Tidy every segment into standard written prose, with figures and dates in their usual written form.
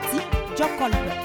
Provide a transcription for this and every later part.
Fati Jokolbe.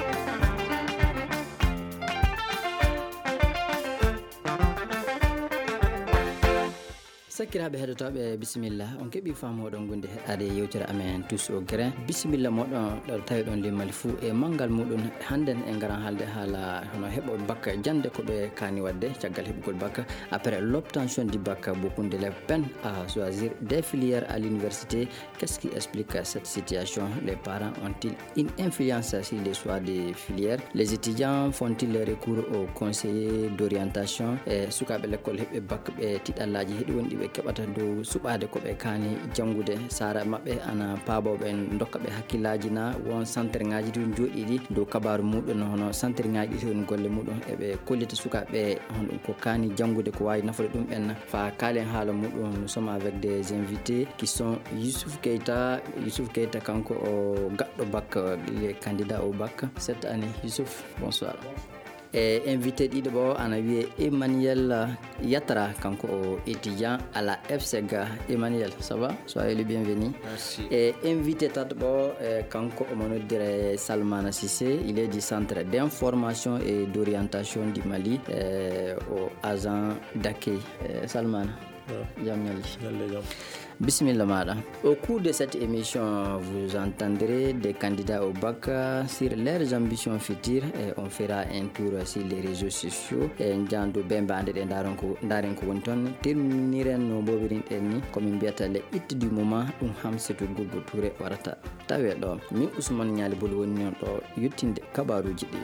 Sakiraɓe heɗotoɓe bisimilla on keeɓi famoɗon gonde heɗade yewtere amen tous au grain bisimilla moɗon ɗo tawi ɗon limmali fou e manggal muɗum hannden en garan haalde haala hono heɓoɓe bakka jande koɓe kani wadde caggal heɓugol bakka après l'obtention du bac beaucoup d'élèves peinent à choisir des filières à l'université. Qu'est-ce qui explique cette situation? Les parents ont-ils une influence sur les choix des filières? Les étudiants font-ils recours aux conseillers d'orientation? E sukaɓe l'école heɓɓe bac ɓe tiɗallaji heɗi wonɗi ɓe keɓata dow suɓade koɓe kani janggude sara mabɓe ana paaboɓe dokka ɓe hakkillaji na won centre ngaji tun joɗiɗi dow kabaru muɗum hono centre ngaji ɗi ton golle muɗum eɓe kollita sukaɓe hono ko kani janggude ko wawi nafude ɗum ɓenna fa kalen haala muɗum. Nous sommes avec des invités qui sont Youssouf Keita kanko o gaɗɗo bac, les candidats au bac cette année. Youssouf, bonsoir. Et invité ɗiɗo ɓo ana wiye Emmanuel Yatra kanko o étudiant à la FSEG. Emmanuel, ça va? Soyez le bienvenu. Merci. Et invité tato ɓo kanko omo noddire Salmana Cissé, il est du centre d'information et d'orientation du Mali au agent d'accueil. Salmana, jam ñalli. Bismillah Mada. Au cours de cette émission, vous entendrez des candidats au bac sur leurs ambitions futures et on fera un tour sur les réseaux sociaux. Et Ndiando Bemba ande de Ndaren ko woni ton terminiren no bobirin ni comme mbiyata le it du moment dum Hamsetou Gogo Touré warata tawe do. Min Ousmane Nyali bol woni non do yuttinde kabaruji di.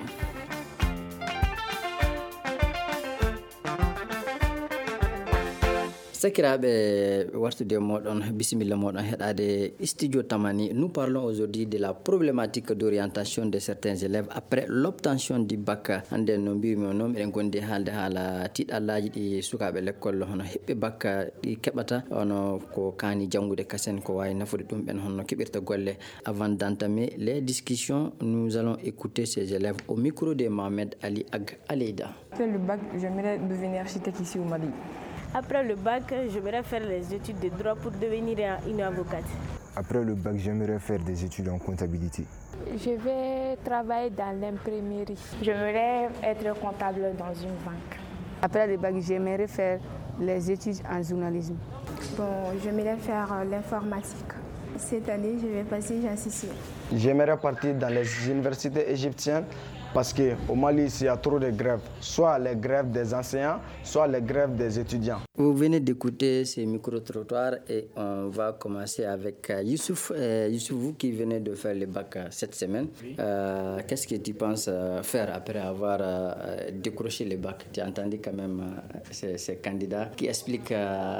Sakiraɓe wartude moɗon bisimilla moɗon heɗade studio Tamani. Nous parlons aujourd'hui de la problématique d'orientation de certains élèves après l'obtention du bac. Hande no mbimi non eɗen gondi haalde haala tiɗallaji ɗi sukaɓe l'école hono heɓɓe bac ɗi keɓata hono ko kani janggude kasen ko wawi nafude ɗum ɓen honno keɓirta golle. Avant d'entamer les discussions, nous allons écouter ces élèves au micro de Mohamed Ali Ag Aleida. Après le bac, j'aimerais devenir architecte ici au Mali. Après le bac, j'aimerais faire les études de droit pour devenir une avocate. Après le bac, j'aimerais faire des études en comptabilité. Je vais travailler dans l'imprimerie. J'aimerais être comptable dans une banque. Après le bac, j'aimerais faire les études en journalisme. Bon, j'aimerais faire l'informatique. Cette année, je vais passer Jean Cissé. J'aimerais partir dans les universités égyptiennes parce qu'au Mali, il y a trop de grèves. Soit les grèves des enseignants, soit les grèves des étudiants. Vous venez d'écouter ces micro-trottoirs et on va commencer avec Youssouf. Youssouf, vous qui venez de faire le bac cette semaine, qu'est-ce que tu penses faire après avoir décroché le bac? Tu as entendu quand même ces candidats qui expliquent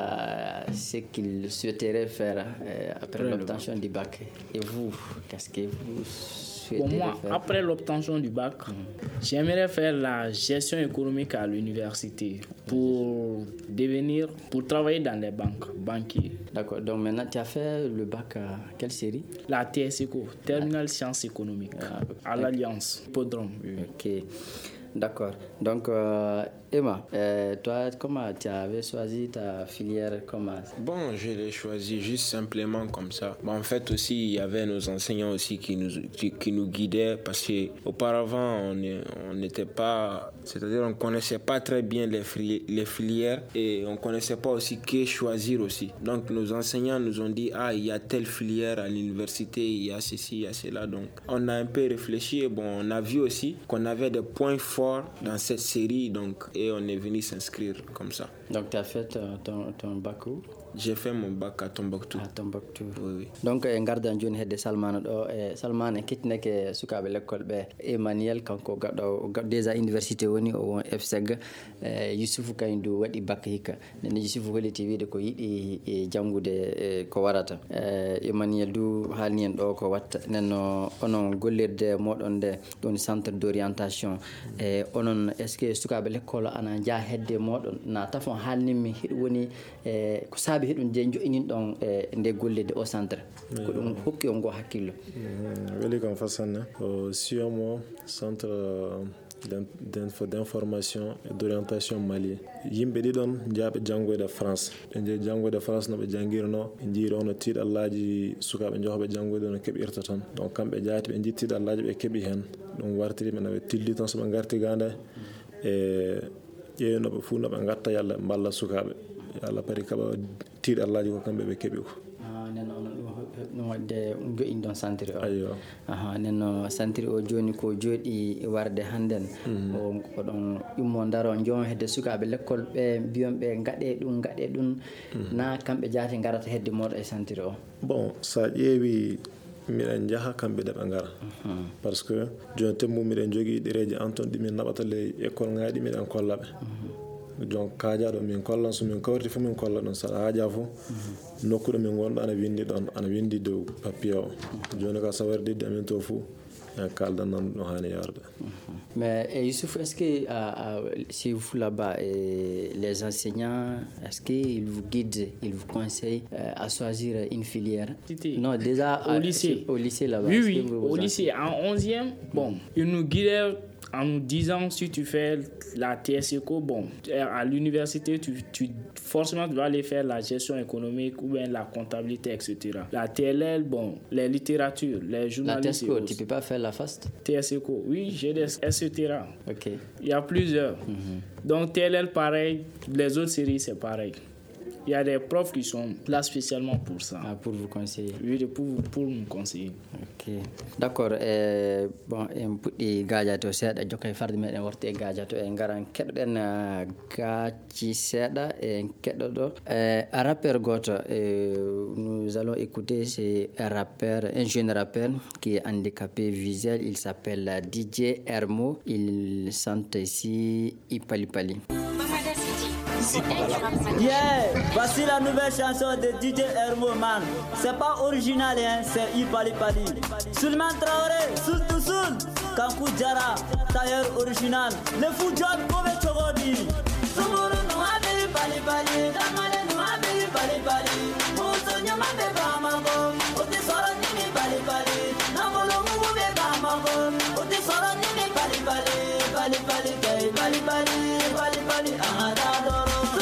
ce qu'ils souhaiteraient faire après l'obtention du bac. Et vous, qu'est-ce que vous pour moi, après l'obtention du bac, j'aimerais faire la gestion économique à l'université pour travailler dans les banques, banquier. D'accord, donc maintenant tu as fait le bac à quelle série? La TSECO, Terminale Sciences Économiques, à l'Alliance, Podrome. Ok, d'accord. Donc Emma, toi, comment tu avais choisi ta filière? Bon, je l'ai choisi juste simplement comme ça. Bon, en fait aussi, il y avait nos enseignants aussi qui nous guidaient parce qu'auparavant, on n'était pas... C'est-à-dire on ne connaissait pas très bien les filières et on ne connaissait pas aussi que choisir aussi. Donc nos enseignants nous ont dit, il y a telle filière à l'université, il y a ceci, il y a cela. Donc on a un peu réfléchi et bon, on a vu aussi qu'on avait des points forts dans cette série. Donc, et on est venu s'inscrire comme ça. Donc tu as fait ton bac où? J'ai fait mon bac à Tombouctou. À Tombouctou. Oui. Donc gardan joni hedde Salmana do Salmana kettinake sukabe l'école be Emmanuel kanko gaddo déjà université woni o won FSEG Youssouf Kayndu wadi bac hikka ne Youssouf holiti wiide ko yidi e jangude ko warata Emmanuel du halni en do ko watta nenno onon gollirde modon de don centre d'orientation onon est-ce que sukabe l'école ana ja hedde modon na tafon halnimi hidi woni ko sabi hedun je joinin don nde gollede au centre ko dum hokki on go hakkillo weli kam fasanna o siyomo centre d'information et d'orientation Mali. Yimɓe ɗiɗon jaaɓe janngoyde France. ɓe jeehi janngoyde France no ɓe janngirno ɓe jiiri ono tiiɗallaji sukaɓe johoɓe janngoyde no keɓirta toon. Donc kamɓe jaati ɓe jii tiiɗallaji ɓe keeɓi heen. ɗum wartiri ɓe no ɓe tilli toon so ɓe ngarti gande e ƴeewnoɓe fuu no ɓe gatta yalla ɓe mballa sukaɓe yalla pari kaɓa tiiɗallaji ko kamɓe ɓe keeɓi ko. nen on ɗum wadde joƴini ɗon centre o. Ayyo. nen centre o joni ko jooɗi warde hannden oɗon ƴummo daro joom hedde sukaɓe l'école ɓe mbiyon ɓe gaɗe ɗum na kamɓe jaati garata hedde moɗo e centre o. Bon sa ƴeewi miɗen jaha kamɓe ɗe ɓe ngara par ce que joni temmu miɗen jogii ɗereji an toon ɗi min naɓata ley école ŋaaɗi miɗen kolla ɓe donc kaajaɗo min kollan so min kawriti fof min kolla ɗon saɗa haaja fof nokkuɗo min gonɗo ana windi ɗon ana windi dow papier o joni ka sawardidde amin to fou en kaldan nan ɗo hani yarde. Mais Youssouf, est-ce que si vous là-bas, les enseignants, est-ce qu'ils vous guident, ils vous conseillent à choisir une filière? Non, déjà au lycée. Au lycée là-bas. Oui, au lycée, en 11e, bon, ils nous guidaient en nous disant si tu fais la TSECO, bon, à l'université, tu forcément tu dois aller faire la gestion économique ou bien la comptabilité, etc. La TLL, bon, les littératures, les journalistes. La TSECO, tu ne peux pas faire la FAST? TSECO, oui, j'ai des etc. Ok. Il y a plusieurs. Donc TLL, pareil, les autres séries, c'est pareil. Il y a des profs qui sont là spécialement pour ça. Pour vous conseiller. Oui, pour nous conseiller. Ok. D'accord. Bon, en puɗɗi gaajato seeɗa jokka e farde meɗen warti e gaajato en ngaran keɗoɗen gaaci seeɗa en keɗoɗo un rappeur goto. Nous allons écouter un jeune rappeur qui est handicapé visuel. Il s'appelle DJ Hermo. Il chante ici Ipalipali. Yeah, voici la nouvelle chanson de DJ Hermo, man. C'est pas original, hein, c'est Ipalipali. Sulman Traoré, Sul, Kankou Jara, tailleur original. Le fou John Kove Chogodi. Sumuru Nouabe Ipalipali, Damale Nouabe Ipalipali. Mousso Nyamade Bamago, Oti Soro Nini Palipali. Namolo Mube Bamago, Oti Soro Nini Palipali. Palipali, Palipali, Palipali, Ahadado.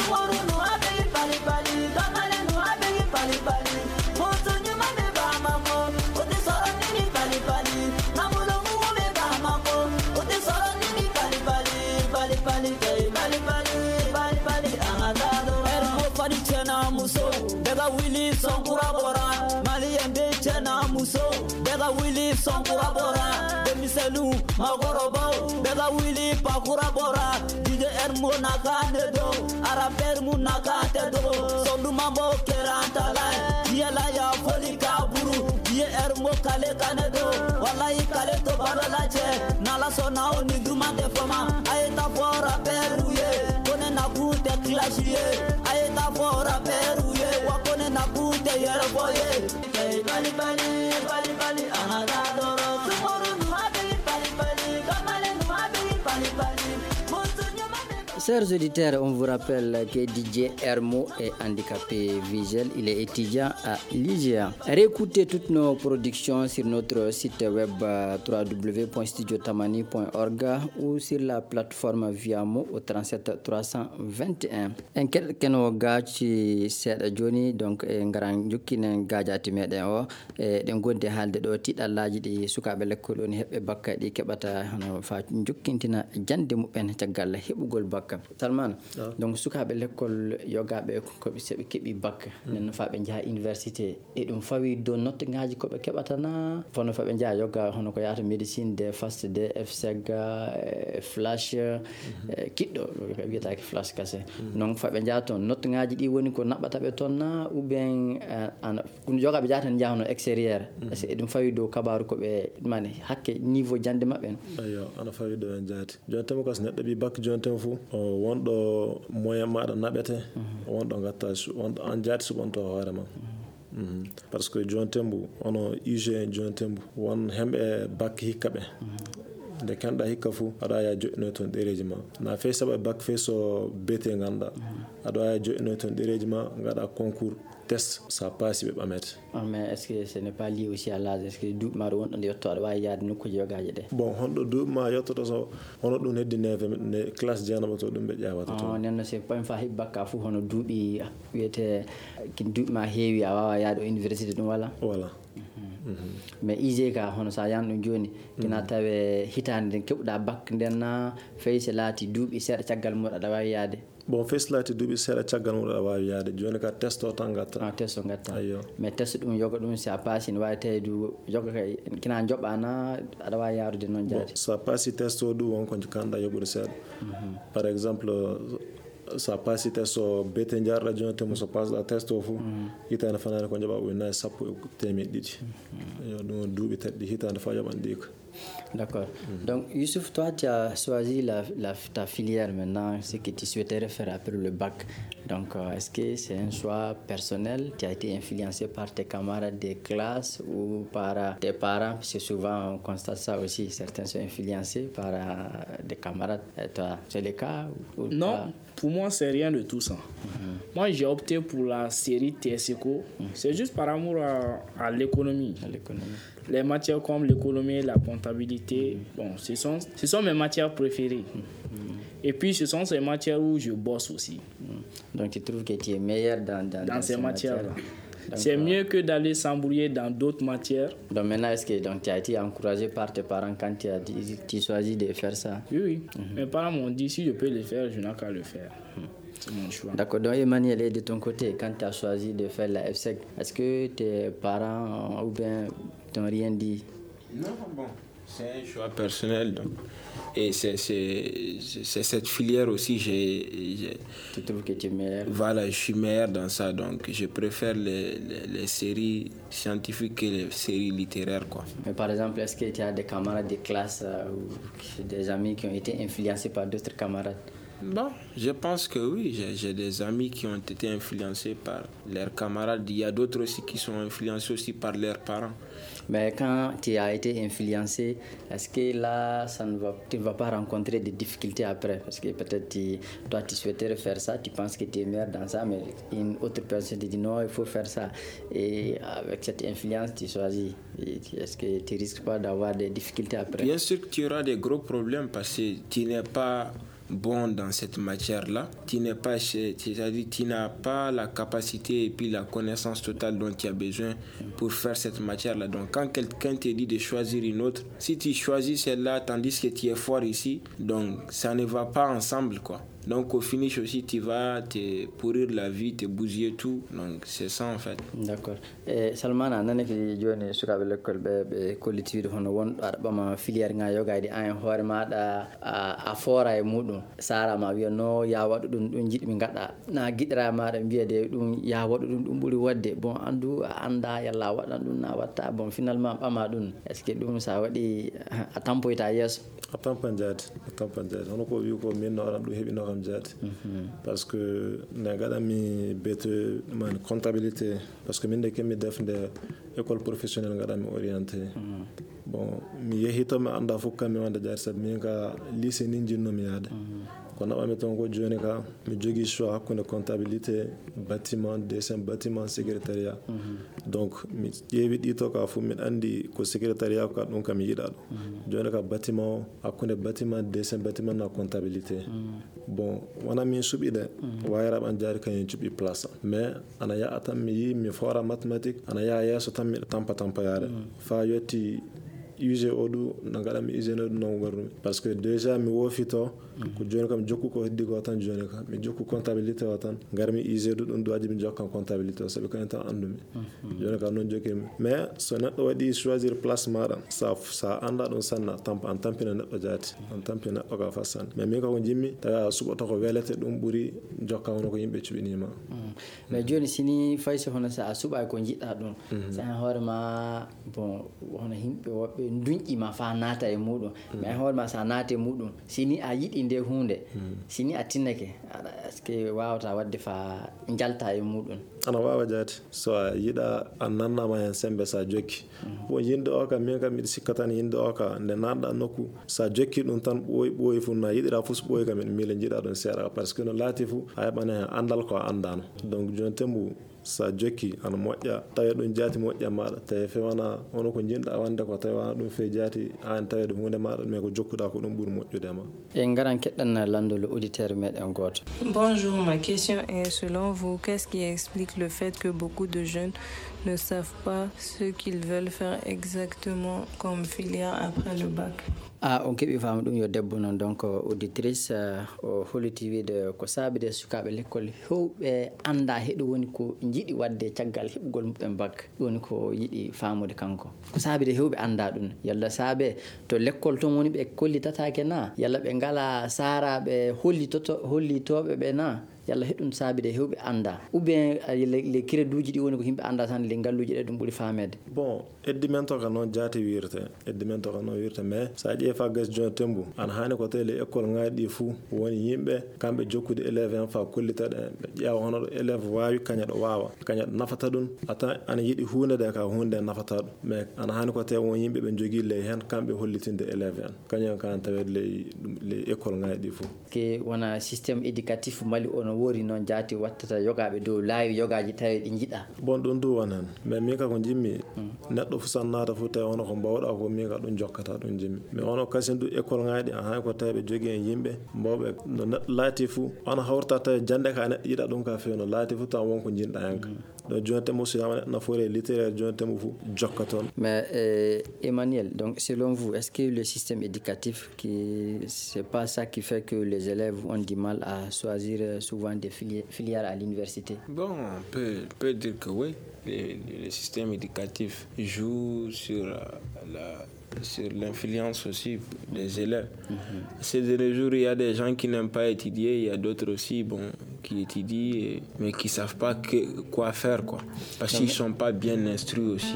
Willy son kurabora Mali embe chena muso Bega Willy son kurabora Demiselu magorobo Bega Willy pa kurabora DJ Hermo nakane do Araber mu nakate do Sondu mambo keranta lai Yela ya foli kaburu DJ Hermo kale kane do Wallahi kale to baralache Nala sona oni dumande foma Ayeta fora peruye Kone nakute klashiye Ayeta fora peruye Wakone nakute yere boye Bali bali bali bali ahadadoro Sumuru nuhabe bali bali Kamale nuhabe bali bali Chers auditeurs, on vous rappelle que DJ Hermo est handicapé visuel. Il est étudiant à l'IGA. Réécoutez toutes nos productions sur notre site web www.studiotamani.org ou sur la plateforme Viamo au 37 321. En keno gaci seeɗa joni donc e ngaran jukkinen gajati meɗen o e ɗen gondi haalde ɗo tiɗallaji ɗi sukaɓe l'école oni heɓɓe bakka ɗi keɓata hono fa jukkintina jande muɓen caggal heɓugol bakka. Salman, donc sukaɓe l'école yogaɓe koɓe seɓe keeɓi bakka nen fa ɓe jaaha université e ɗum fawi dow note ngaji koɓe keɓatana fono fa ɓe jaaha yoga hono ko yahata médecine des fast des FSEGA flash kiɗɗo wiyetake flash kase donc fa ɓe jaaha toon note ngaji ɗi woni ko naɓataɓe toon na ou bien yogaɓe jaaha tan jahano extérieur e ɗum fawi dow kabaru koɓe mane hakke niveau jande maɓɓe en. Ayo ana fawi dow en jaati joni temo kas neɗɗo ɓi bac joni temo fou wonɗo moyen maɗa naɓete wonɗo gatta wonɗo an jaati suɓonto hoore ma par ce que joni tembu ono UG en joni tembu won hemɓe bac hikka ɓe nde kenɗa hikka fou aɗa ya joƴƴinoy toon ɗereji ma na fey saaɓa bac fey so beete ganduɗa aɗa waya joƴƴinoy toon ɗereji ma gaɗa concours test ça passe ɓe ɓamete. Mais est ce que ce n'est pas lié aussi à l'âge? Est ce que duuɓi maɗa wonɗo nde yetto aɗa wawi yaade nokkuji yogaji ɗe? Bon honɗo duuɓi ma yettoto so hono ɗum heddi ne classe jeenama to ɗum ɓe ƴewata to. Nenno c'est pas fa heɓi bakka foof hono duuɓi wiyete duuɓi ma heewi a wawa yaade université ɗum wala? Voilà. Mais IJ ka hono sa yan ɗum joni kina tawe hitande nden keɓuɗa bac nden na fayi so laati duuɓi seeɗa caggal muɗum aɗa wawi yaade? Bon fes laati duuɓi seeɗa caggal muɗum aɗa wawi yaade joni ka test o tan gatta. Test o gatta. Mais test ɗum yoga ɗum si a paasi ne wawi tawi du yoga kay kina joɓana aɗa wawi yarude noon jaati? Sa paasi test o ɗum wonko kanɗa yoɓude seeɗa. Par exemple sa paasi test o bete jarɗa joni temo so pasɗa test o fou hitande fanade ko jaɓa ujunnaje 10,200 yo ɗum duuɓi tati hitande fa jaɓan ɗi ko. D'accord. Donc, Youssouf, toi, tu as choisi ta filière maintenant, ce que tu souhaiterais faire après le bac. Donc, est-ce que c'est un choix personnel? Tu as été influencé par tes camarades de classe ou par tes parents? Parce que souvent, on constate ça aussi. Certains sont influencés par des camarades. Et toi, c'est le cas ou non, pas? Pour moi, c'est rien de tout ça. Moi, j'ai opté pour la série TSECO. C'est juste par amour à l'économie. Les matières comme l'économie, la comptabilité, bon, ce sont mes matières préférées. Et puis, ce sont ces matières où je bosse aussi. Donc, tu trouves que tu es meilleur dans ces matières-là. C'est mieux que d'aller s'embrouiller dans d'autres matières. Donc maintenant, est-ce que tu as été encouragé par tes parents quand tu as choisi de faire ça? Oui. Mes parents m'ont dit, si je peux le faire, je n'ai qu'à le faire. C'est mon choix. D'accord. Donc Emmanuel, et de ton côté, quand tu as choisi de faire la FSEC, est-ce que tes parents ou bien t'ont rien dit? Non, bon, c'est un choix personnel. Donc. Et c'est cette filière aussi, tu trouves que tu es meilleur? Voilà, je suis meilleur dans ça, donc je préfère les séries scientifiques que les séries littéraires, quoi. Mais par exemple, est-ce que tu as des camarades de classe ou des amis qui ont été influencés par d'autres camarades? Bon, je pense que oui, j'ai des amis qui ont été influencés par leurs camarades. Il y a d'autres aussi qui sont influencés aussi par leurs parents. Mais quand tu as été influencé, est-ce que là, tu ne vas pas rencontrer des difficultés après? Parce que peut-être toi, tu souhaiterais faire ça, tu penses que tu es meilleur dans ça, mais une autre personne te dit non, il faut faire ça. Et avec cette influence, tu choisis. Est-ce que tu ne risques pas d'avoir des difficultés après? Bien sûr que tu auras des gros problèmes parce que tu n'es pas bon dans cette matière-là, tu n'as pas la capacité et puis la connaissance totale dont tu as besoin pour faire cette matière-là. Donc quand quelqu'un te dit de choisir une autre, si tu choisis celle-là tandis que tu es fort ici, donc ça ne va pas ensemble, quoi. Donc au finish aussi, tu vas te pourrir la vie, te bousiller tout. Donc c'est ça en fait. D'accord. Et Salmana, nane ki joni sukaɓe l'école ɓe collectivité hono wonɗo aɗa ɓama filière nga yogade an hoore maɗa a foora e muɗum sarama wiya no ya waɗu ɗum jiɗmi gaɗa na guiɗira maɗa mbiyade ɗum ya waɗu ɗum ɓuuri wadde bon andu a anda yalla waɗan ɗum na watta bon finalement ɓama ɗum est ce que ɗum sa waɗi a tampoyta yeeso? A tampan jaati hono ko wi ko min no waɗan ɗum heeɓino kam jaati par ce que ne gaɗanmi bete man comptabilité parce que min de kemmi defde école professionnelle gaɗanmi orienté bon mi yeehi to mi anda fof kam mi wonde jaati sabi min ka lycée ni jinnomi yaade ko naɓami toon ko joni ka mi jogui choix hakkude comptabilité bâtiment dessin bâtiment secrétariat donc mi ƴeewi ɗito ka fof miɗa andi ko secrétariat ka ɗum kam mi yiɗa ɗum joni ka bâtiment hakkude bâtiment dessin bâtiment na comptabilité bon wona min suuɓiɗe wayraɓan jaari kañum cuɓi place mais ana yaha tan mi yi mi fora mathématique ana yaha yeeso tan miɗa tampayade fa yetti UG o ɗu no gaɗanmi UG no ɗum non gorrumi par ce que déjà mi woofi to ko joni kam jokku ko heddi ko tan joni ka mi jokku comptabilité o tan garmi UG ɗu ɗum duwaji mi jokkan comptabilité o saabi kañum tan andumi joni ka noon jokimi mais so neɗɗo waɗi choisir place maɗa sa anda ɗum sanna an tampina neɗɗo jaati an tampina neɗɗo ka fas sanne mais min kako jimmi tawi a suɓoto ko welete ɗum ɓuuri jokka hono ko yimɓe cuɓinima mais joni sini fayso hono sa a suɓa ko jiɗɗa ɗum sa hoorema bon hono yimɓe woɓɓe duñƴima fa naata e muɗum mais hoorema sa naata e muɗum sini a yiɗi nde hunde sini a tinnake est ce que wawata wadde fa jalta e muɗum? Ana wawa jaati so a yiɗa a nannama hen sembe sa jokki bon yinde o kam min kam miɗa sikka tan yinde o ka nde nanɗa nokku sa jokki ɗum tan ɓooyi fu na yiɗira fo so ɓooyi kam ene miila jiiɗa ɗum seeɗa par ce que no laati fu a heɓana hen andal ko a andano donc joni tembu sa jokki ana moƴƴa tawe ɗum jaati moƴƴa maɗa tawi fewana ono ko jinɗa wande ko tawi wana ɗum fe jaati an tawe ɗum hunde maɗa mais ko jokkuɗa ko ɗum ɓuuri moƴƴude ma. En garan keɗɗan landol auditeur meɗen goto. Bonjour, ma question est selon vous, qu'est-ce qui explique le fait que beaucoup de jeunes ne savent pas ce qu'ils veulent faire exactement comme filière après le bac? On keɓi faamu ɗum yo debbo noon donc auditrice o holliti wiide ko saabide sukaɓe l'école hewɓe anda heɗo woni ko jiiɗi wadde caggal heɓugol muɓɓen bac woni ko yiɗi faamude kanko ko saabide hewɓe anda ɗum yalla saabe to l'école toon woni ɓe kollitatake na yalla ɓe ngala saraɓe hollitoɓe ɓe na yalla heɗum saabide hewɓe anda ou bien les crédit uji ɗi woni ko yimɓe anda tan les ngalluji ɗe ɗum ɓuuri famede. Bon eddi men to ka noon jaati wirte mais sa ƴeefa gas jon tembu ana hani ko tawi le école ŋaaɗi ɗi fuu woni yimɓe kamɓe jokkude élève en fa kollitaɗe ɓe ƴeewa hono ɗo élève wawi kaña ɗo wawa kaña ɗo nafata ɗum ata ana yiɗi hunde de ka hunde nafata ɗum mais ana hani ko tawi won yimɓe ɓe jogui ley hen kamɓe hollitinde élève en kañum kan tawede ley école ŋaaɗi ɗi fuu ke wona systéme éducatif Mali ono woori noon jaati wattata yogaɓe dow laawi yogaji tawi ɗi jiɗa bon ɗum du won hen mais min ka ko jimmi neɗɗo fu san naata fu tawi hono ko mbawɗa ko min ka ɗum jokkata ɗum jimmi mais ono kasin du école ŋaaɗi a hay ko tawi ɓe jogui en yimɓe mbawɓe no neɗɗo laati fu ona hawrta tawi jande ka neɗɗo yiɗa ɗum ka fewi no laati fu taw wonko jinɗa hen ka donc joni tembo so yama neɗɗo nafoore littéraire joni tembo fu jokka toon. Mais Emmanuel, donc selon vous, est-ce que le système éducatif, c'est pas ça qui fait que les élèves ont du mal à choisir souvent des filières à l'université? Bon, on peut dire que oui. Le système éducatif joue sur l'influence aussi des élèves. Ces derniers jours, il y a des gens qui n'aiment pas étudier, il y a d'autres aussi qui étudient, mais qui ne savent pas quoi faire, quoi. Parce qu'ils ne sont pas bien instruits aussi.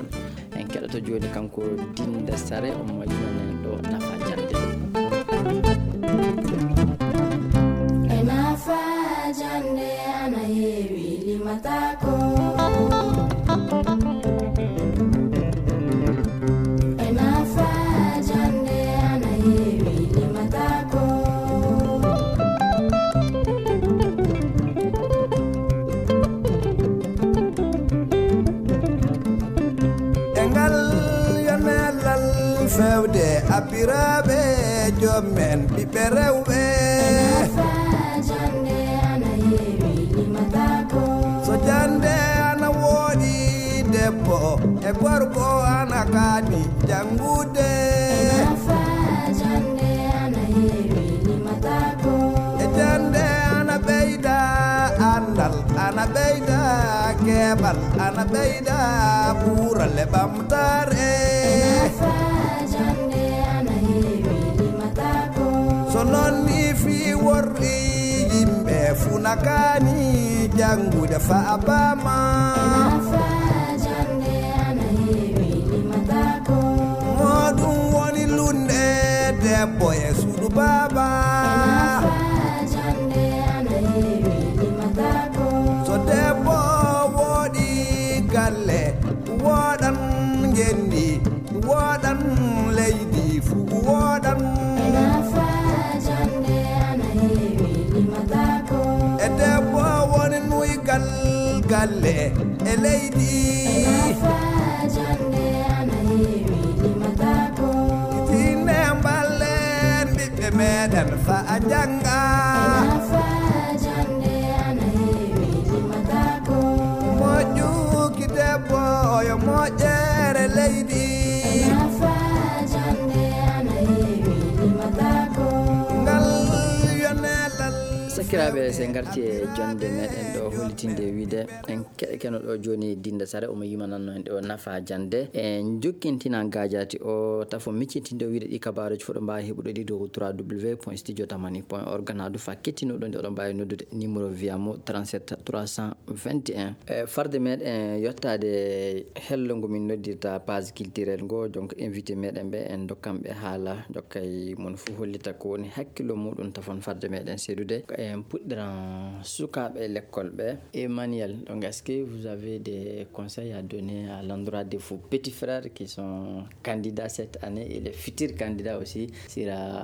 fewde abiraɓe jommen ɓiɓɓe rewɓe so jande ana woɗi debbo e gorko ana kaani jangude e jande ana ɓeyda andal ana ɓeyda keɓal ana ɓeyda ɓuurale ɓamtare so noon ni fi worɗi yimɓe funakani jangude fa abama moɗum woni lunde debbo e suudu baba so debbo woɗi galle woɗan gendi woɗan leydi fu woɗan e debbo woni nuygal galle e leydi tine mballen ɓiɓɓe meɗen fa a janga moƴƴuki debbo yo moƴƴere leydi sakiraɓe se garti e jonde meɗen ɗo hollitinde wiide en keɗekeno ɗo joni Dinda Sare omo yimananno en ɗo nafa jande en jokkintina gajati o tafo miccitinde o wiide ɗi kabaruji foɗo mbawi heɓuɗo ɗi dow www.studiotamani.org nadu fa kettinoɗo nde oɗo mbawi noddude numéro wiyamo 37 321 farde meɗen yettade hello ngo min noddirta page culturel ngo donc invité meɗen ɓe en dokkamɓe haala dokkay mon fo hollita ko woni hakkilo muɗum tafon farde meɗen seedude en puɗɗiran sukaɓe l'école ɓe et manuel. Donc est-ce que vous avez des conseils à donner à l'endroit de vos petits frères qui sont candidats cette année et les futurs candidats aussi sur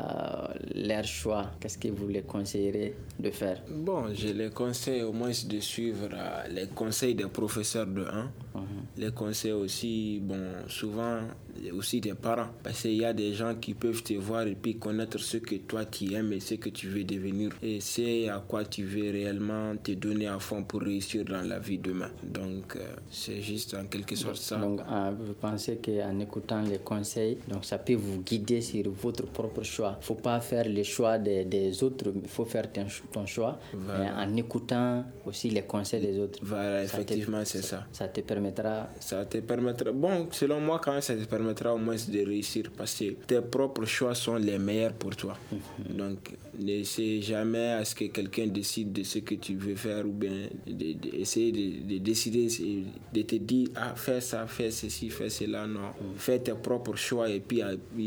leur choix? Qu'est-ce que vous les conseillerez de faire? Bon, je les conseille au moins de suivre les conseils des professeurs de 1. Les conseils aussi, bon, souvent aussi des parents. Parce qu'il y a des gens qui peuvent te voir et puis connaître ce que toi tu aimes et ce que tu veux devenir. Et c'est à quoi tu veux réellement te donner à fond pour réussir dans la vie demain. Donc, c'est juste en quelque sorte ça. Donc, vous pensez qu'en écoutant les conseils, donc ça peut vous guider sur votre propre choix. Il ne faut pas faire le choix des autres, il faut faire ton choix. Voilà. En écoutant aussi les conseils des autres. Voilà, effectivement, c'est ça. Ça te permettra... Ça te permettra... Bon, selon moi, quand même, ça te permettra au moins de réussir parce que tes propres choix sont les meilleurs pour toi. Donc, n'essaie jamais à ce que quelqu'un décide de ce que tu veux faire ou bien essayer de décider, de te dire, ah, fais ça, fais ceci, fais cela. Non, fais tes propres choix et puis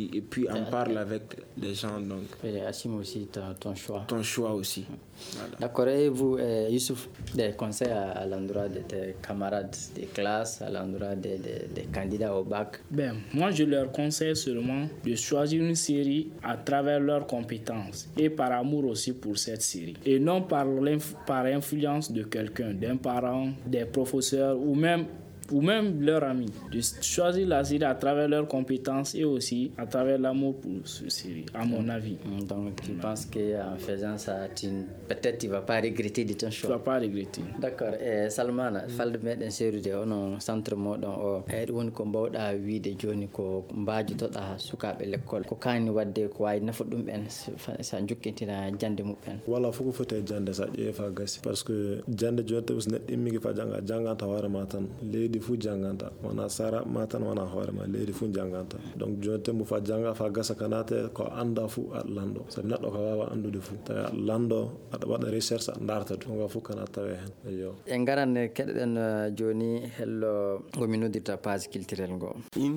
en parle avec les gens. Donc, et assume aussi ton choix. Ton choix aussi. Voilà. D'accord. Et vous, Youssouf, des conseils à l'endroit de tes camarades de classe, à l'endroit des candidats au bac? Ben, moi, je leur conseille seulement de choisir une série à travers leurs compétences et par amour aussi pour cette série. Et non par influence de quelqu'un, d'un parent, des professeurs ou même leurs amis, de choisir la série à travers leurs compétences et aussi à travers l'amour pour cette série, à mon avis. Donc tu penses qu'en faisant ça, peut-être tu ne vas pas regretter de ton choix? Tu ne vas pas regretter. D'accord. Salmana, falde meɗen seedude onon centre moɗon o eɗi woni ko mbawɗa wiide joni ko mbajotoɗa sukaɓe l'école ko kani wadde ko wawi nafa ɗum ɓen sa jokkintina jande muɓɓen? Wala fof ko foti e jande sa ƴeefa gasi par ce que jande joni tawi so neɗɗo immiki fa janganta hoorema tan leydi fu janganta wona sara ma tan wona hoorema leydi fu janganta. Donc joni tembo fa janga fa gasa kanate ko anda fu aɗa lando sabi neɗɗo ko wawa andude fu tawi aɗa lando aɗa waɗa recherche aɗa darta ɗum ga fu kana tawe hen. Eyo en garan keɗɗen joni hello gomi noddirta page culturel ngo.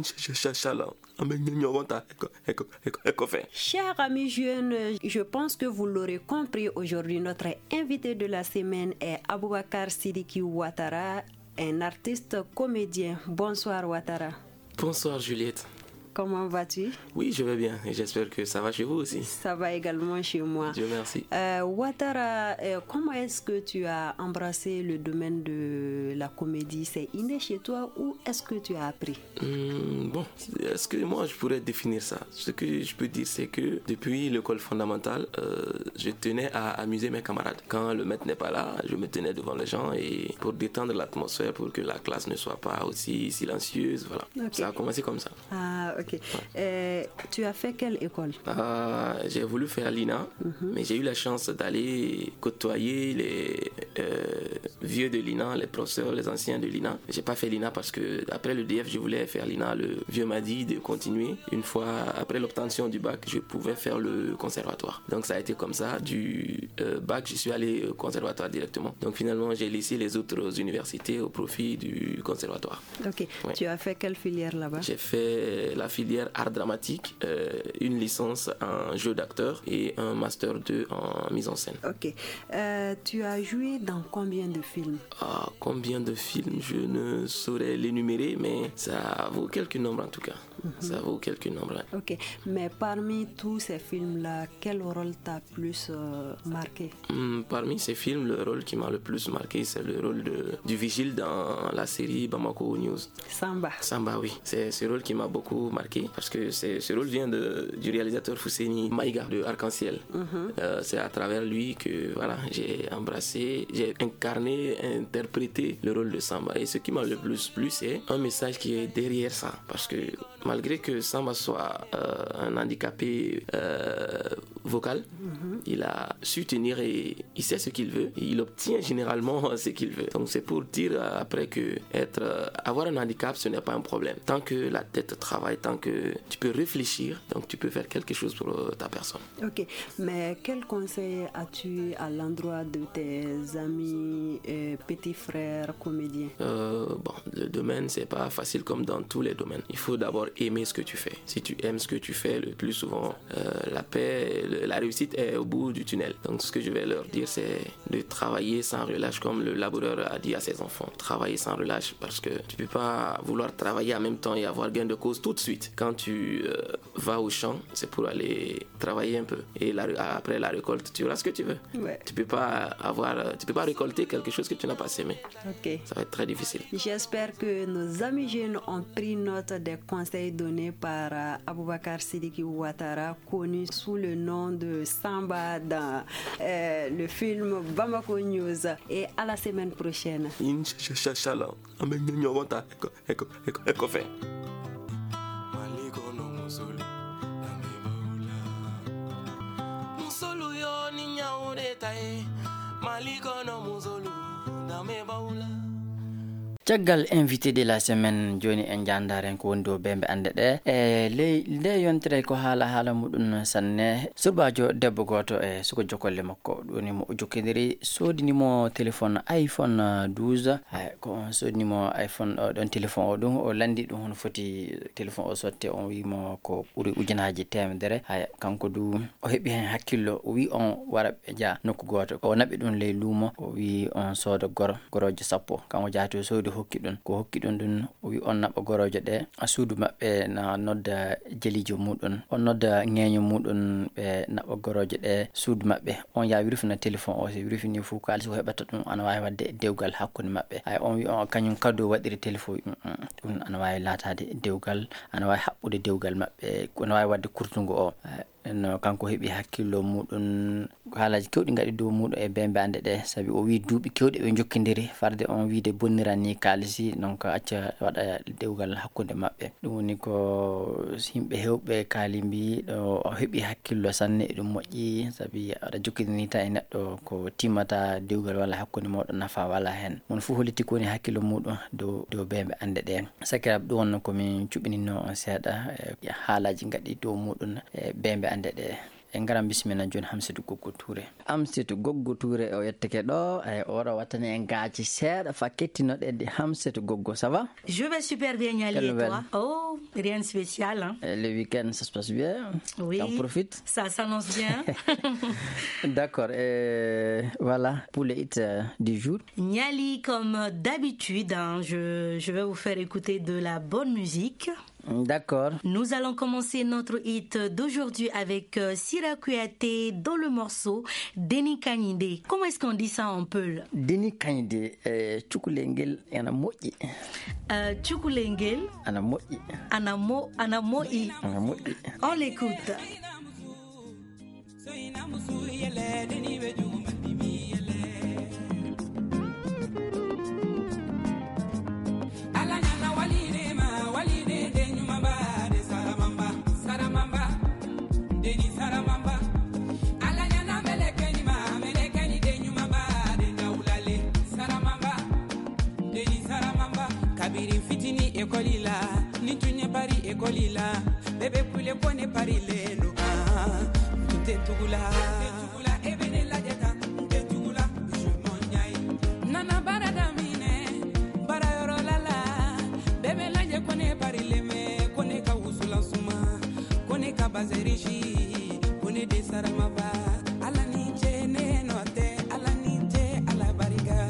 Chers amis jeunes, je pense que vous l'aurez compris, aujourd'hui notre invité de la semaine est Aboubacar Sidiki Ouattara, un artiste comédien. Bonsoir Ouattara. Bonsoir Juliette. Comment vas-tu? Oui, je vais bien et j'espère que ça va chez vous aussi. Ça va également chez moi. Dieu merci. Ouattara, comment est-ce que tu as embrassé le domaine de la comédie? C'est inné chez toi ou est-ce que tu as appris? Bon, est-ce que moi je pourrais définir ça? Ce que je peux dire, c'est que depuis l'école fondamentale, je tenais à amuser mes camarades. Quand le maître n'est pas là, je me tenais devant les gens et pour détendre l'atmosphère, pour que la classe ne soit pas aussi silencieuse. Voilà. Okay. Ça a commencé comme ça. Ah, ok. Tu as fait quelle école? J'ai voulu faire l'INA, mais j'ai eu la chance d'aller côtoyer les vieux de l'INA, les professeurs, les anciens de l'INA. J'ai pas fait l'INA parce que après le DF, je voulais faire l'INA. Le vieux m'a dit de continuer. Une fois après l'obtention du bac, je pouvais faire le conservatoire. Donc ça a été comme ça. Du bac, je suis allé au conservatoire directement. Donc finalement, j'ai laissé les autres universités au profit du conservatoire. Ok. Ouais. Tu as fait quelle filière là-bas? J'ai fait la filière art dramatique, une licence en jeu d'acteur et un master 2 en mise en scène. Ok. Tu as joué dans combien de films? Combien de films? Je ne saurais l'énumérer, mais ça vaut quelques nombres en tout cas. Ça vaut quelques nombres. Ok. Mais parmi tous ces films-là, quel rôle t'a plus marqué? Parmi ces films, le rôle qui m'a le plus marqué, c'est le rôle du vigile dans la série Bamako News. Samba. Samba, oui. C'est ce rôle qui m'a beaucoup marqué parce que ce rôle vient du réalisateur Fousséni Maïga de Arc-en-Ciel. C'est à travers lui que voilà, j'ai embrassé, j'ai incarné, interprété le rôle de Samba. Et ce qui m'a le plus plu, c'est un message qui est derrière ça. Parce que malgré que Samba soit un handicapé vocal, il a su tenir et il sait ce qu'il veut. Et il obtient généralement ce qu'il veut. Donc c'est pour dire après que avoir un handicap, ce n'est pas un problème. Tant que la tête travaille, tant que tu peux réfléchir, donc tu peux faire quelque chose pour ta personne. Ok, mais quel conseil as-tu à l'endroit de tes amis et petits frères comédiens? Bon, le domaine, c'est pas facile comme dans tous les domaines. Il faut d'abord aimer ce que tu fais. Si tu aimes ce que tu fais, le plus souvent, la paix, la réussite est au bout bout du tunnel. Donc ce que je vais leur dire, c'est de travailler sans relâche, comme le laboureur a dit à ses enfants. Travailler sans relâche, parce que tu peux pas vouloir travailler en même temps et avoir gain de cause tout de suite. Quand tu vas au champ, c'est pour aller travailler un peu. Et après la récolte, tu auras ce que tu veux. Ouais. Tu peux pas récolter quelque chose que tu n'as pas semé. Ok. Ça va être très difficile. J'espère que nos amis jeunes ont pris note des conseils donnés par Aboubakar Sidiki Ouattara, connu sous le nom de Samba dans le film Bamako News. Et à la semaine prochaine. Inch'Allah. Caggal invité de la semaine joni en jandaren ko wondi o bembe ande de le yontere ko haala mudun sanne subajo debbo goto suko jokolle makko doni mo jokkediri sodinimo téléphone iPhone 12 ko sodinimo iPhone don téléphone o dum o landi dum hono foti téléphone o sotte on wi mo ko buri ujunaaji temedere kanko du o hebi hen hakkillo o wi on wara be ja nokku goto o nabi dum ley lumo o wi on sodo goroje sappo kanko jaati sodi hokki ɗon dun o wi on naɓa goroje ɗe a suudu maɓɓe na nodda jelijo muɗum on nodda ŋeño muɗum ɓe naɓa goroje ɗe suudu maɓɓe on ya wirfina téléphone o so wirfini fuu kalisi o heɓata ɗum ana wawi wadde dewgal hakkude maɓɓe on wi on kañum kado waɗiri téléphone ɗum ana wawi latade dewgal ana wawi haɓɓude dewgal maɓɓe ana wawi wadde kurtungo o no kanko hebi hakkillo mudun haalaji kewdi ngadi do mudo e bembe ande de sabi o wi duubi kewdi be jokkindiri farde on wiide bonnirani kalisi donc acca wada dewgal hakkunde mabbe dum woni ko himbe hewbe kalimbi do o hebi hakkillo sanne dum moƴƴi sabi ada jokkindini ta e neddo ko timata dewgal wala hakkunde modon nafa wala hen mon fu holiti ko ni hakkillo mudun do bembe ande de sakirab do wonno ko min cubinino on seeda haalaji ngadi do mudun e bembe ande de en garam bismina joni Hamsidou Goggo Touré o yetteke do ora watane en gaaci seeda fa kettino de Hamsidou Goggo, ça va? Je vais super bien, Niali, et toi? Oh, rien de spécial, hein? Le week-end ça se passe bien? Oui, on profite? Ça s'annonce bien. D'accord, voilà pour le hit du jour. Niali, comme d'habitude, hein, je vais vous faire écouter de la bonne musique. D'accord. Nous allons commencer notre hit d'aujourd'hui avec Sira Kouyaté dans le morceau Deni Kanyinde. Comment est-ce qu'on dit ça en Peul? Deni Kanyinde, Tchoukoulengel ana moji. Tchoukoulengel ana moji. Ana moji. On l'écoute. Ekolila bebe kule kone parile no tugula ebene la jeta tugula je monyai nana barada mine barayoro lala bebe la je kone parile me kone ka usula suma kone ka bazerishi kone de saramaba ala ni chene note ala ni che ala bariga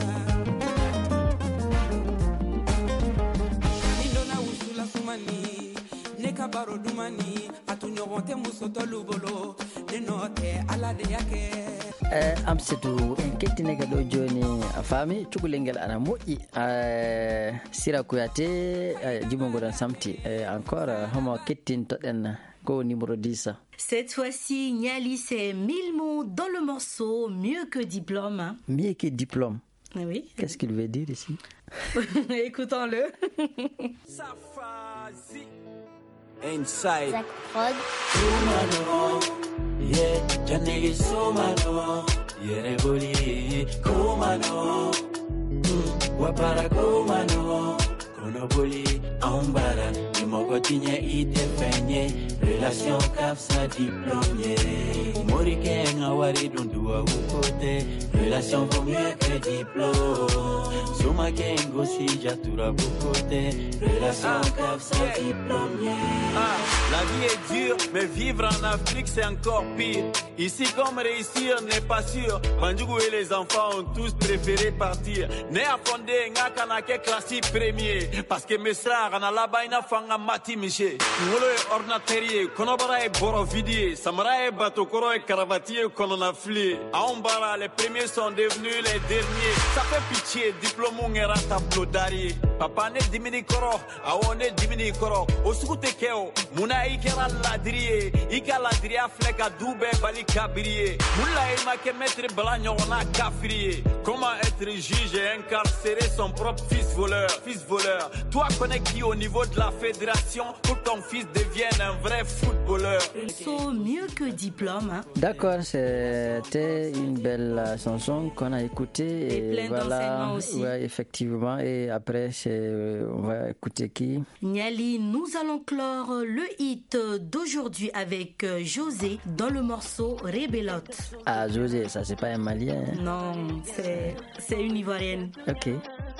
indona usula suma ni kabaro dumani atunyogonte musoto lubolo denote ala de yake Hamsidou en kettinega do joni afami Tchoukoulengel ana moƴƴi Sira Kouyaté jimongo dan samti encore homo kettinto den ko numéro 10. Cette fois-ci Niali, c'est 1000 mots dans le morceau Mieux que diplôme, hein? Mieux que diplôme. Oui. Qu'est-ce qu'il veut dire ici? Écoutons-le. Inside Kumano, yeah, Janegi Sumano, Yereboli, Kumano, Wapara Kumano, Konoboli, Ambara, Imogotinye ite fenye, relation kapsa diplômé, Morike ngawari dundua ukote, relation vaut mieux que diplôme, Suma Makengo si Jatura Bokote. Relation grave sans diplôme. La vie est dure, mais vivre en Afrique c'est encore pire. Ici comme réussir n'est pas sûr. Bandjougou et les enfants ont tous préféré partir. Né à fondé, nga kanake classique premier. Parce que mes frères en alabaina fanga mati miché. Ngolo est ordinateur, konobara est borovidie. Samara est batokoro et karavatier qu'on a flié. À Ombara, les premiers sont devenus les derniers. Ça fait pitié, diplôme ngera tableau d'arrière. Papa ne dimini koro, aone dimini koro. Osukute keo, muna ikera ladriye. Ika ladriya fleka dube bali kabriye. Mula ima ke maître blanc on a kafriye. Comment être juge et incarcérer son propre fils voleur, fils voleur. Toi connais qui au niveau de la fédération pour que ton fils devienne un vrai footballeur. So mieux que diplôme. Hein? D'accord, c'était une belle chanson qu'on a écoutée et plein d'enseignements aussi. Ouais, effectivement. Et après, on va écouter qui? Niali, nous allons clore le hit d'aujourd'hui avec José dans le morceau Rébelote. Ah, José, ça c'est pas un Malien. Non, c'est une Ivoirienne. Ok.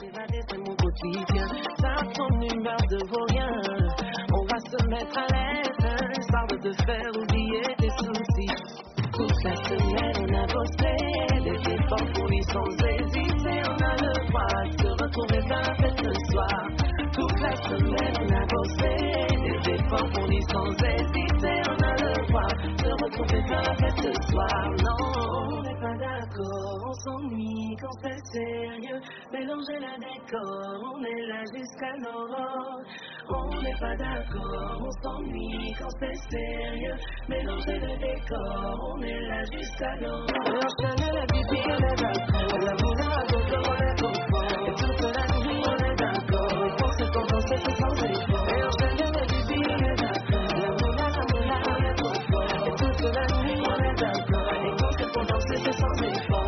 On va se mettre à l'aise, histoire de te faire oublier tes soucis. Toute la semaine on a bossé, les efforts fournis sans hésiter. On a le droit de se retrouver dans la fête ce soir. Toute la semaine on a bossé, les efforts fournis sans hésiter. On a le droit de se retrouver dans la fête ce soir. Non, on n'est pas d'accord, on s'ennuie quand c'est sérieux. Mélanger la décor, on est là jusqu'à l'aurore. On n'est pas d'accord, on s'ennuie quand c'est sérieux. Mélanger le décor, on est là jusqu'à l'aurore. Enchaîner la bibi, on est d'accord. La moula à gogo, on est confort. Et toute la nuit, on est d'accord. Et pour se compenser, c'est sans effort. Et enchaîner la bibi, on est d'accord. La moula, on est confort. Et toute la nuit, on est d'accord. Et pour se compenser, c'est sans effort.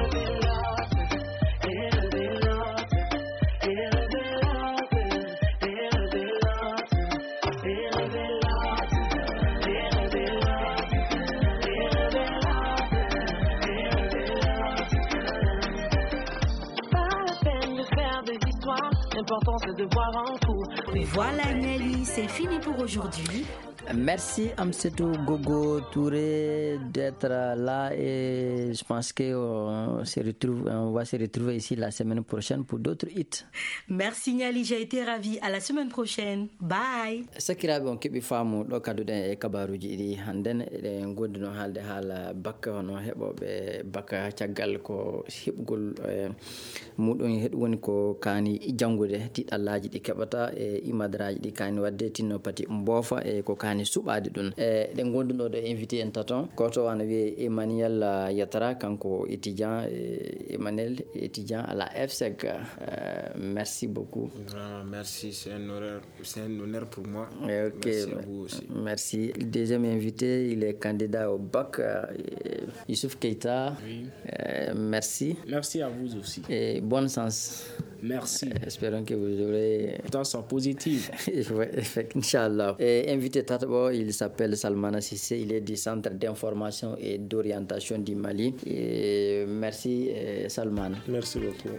L'important c'est de voir en cours. Voilà Nelly, c'est fini pour aujourd'hui. Merci Amsetou Gogo Touré d'être là et je pense qu'on va se retrouver ici la semaine prochaine pour d'autres hits. Merci Niali, j'ai été ravie. À la semaine prochaine. Bye. Sakiraɓe on keeɓi faamu ɗo kadduɗen e kabaruji ɗi hannden eɗen gondino haalde haala bakka hono heɓoɓe bakka caggal ko heɓgol muɗum woni ko kaani janngude tiɗallaji ɗi keɓata e imadaraji ɗi kaani wadde tinno pati mboofa e ko kaani suɓade ɗum ɗen gonduno ɗo invité en taton goto wana wiye Emmanuel Yatara kanko étudiant étudiant à la FSEG. Merci beaucoup. Merci, c'est un honneur pour moi. Okay. Merci à vous aussi. Merci. Le deuxième invité, il est candidat au bac, Youssouf Keita. Oui. Merci. Merci à vous aussi. Et bonne chance. Merci. Espérons que vous aurez... Attention positive. Inch'Allah. Et invité Tatabo, il s'appelle Salmana Sissé, il est du Centre d'information et d'orientation du Mali. Et merci Salman. Merci beaucoup.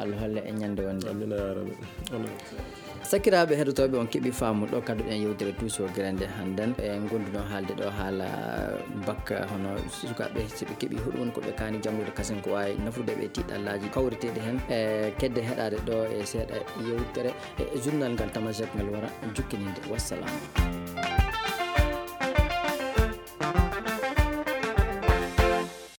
sakiraɓe heɗotoɓe on keeɓi faamu ɗo kadduɗen yewtere tuuso grande hannden e gonduno haalde ɗo haala bakka hono sukaɓe soɓe keeɓi huɗum koɓe kaani janngude kasen ko wawi nafude ɓe tiɗallaji kawreteɗe hen e kedde heɗade ɗo e seeɗa yewtere e journal ngal tamasek ngal wara jukkininde wassalam.